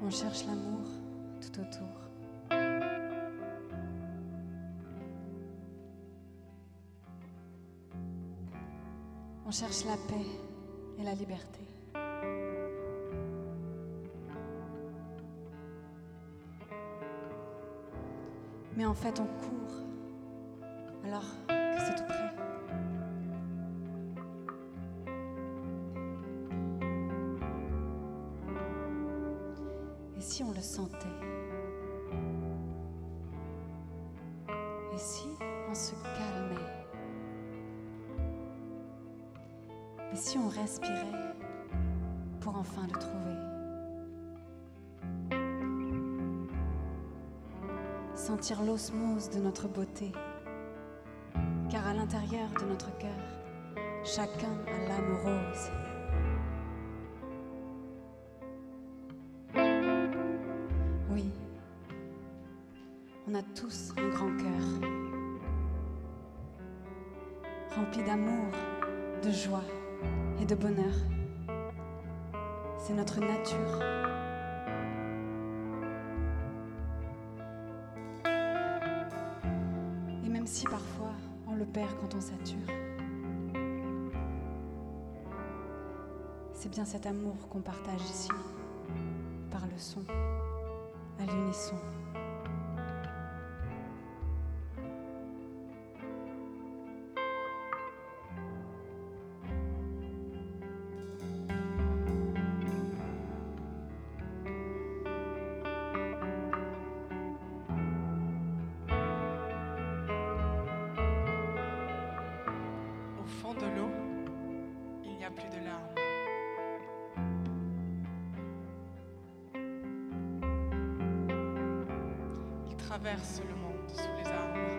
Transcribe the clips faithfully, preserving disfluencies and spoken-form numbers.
On cherche l'amour tout autour. On cherche la paix et la liberté. Mais en fait, on court alors que c'est tout près. Et si on le sentait? Et si on se calmait? Et si on respirait pour enfin le trouver? Sentir l'osmose de notre beauté, car à l'intérieur de notre cœur, chacun a l'âme rose. Oui, on a tous un grand cœur, rempli d'amour, de joie et de bonheur. C'est notre nature. Et même si parfois on le perd quand on sature, c'est bien cet amour qu'on partage ici, par le son, à l'unisson. De l'eau, il n'y a plus de larmes. Il traverse le monde sous les arbres.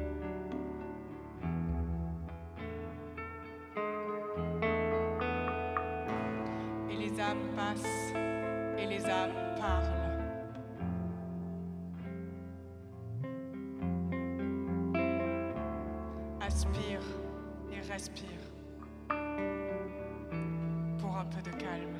Et les âmes passent et les âmes parlent. Aspire et respire pour un peu de calme.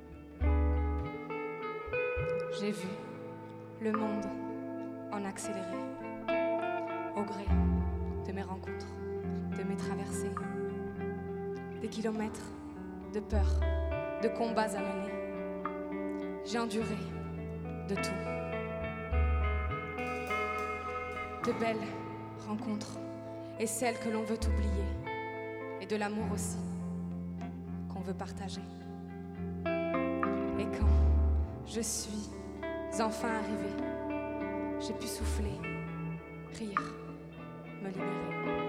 J'ai vu le monde en accéléré, au gré de mes rencontres, de mes traversées, des kilomètres de peurs, de combats à mener. J'ai enduré de tout. De belles rencontres et celles que l'on veut oublier, et de l'amour aussi, qu'on veut partager. Et quand je suis enfin arrivée, j'ai pu souffler, rire, me libérer.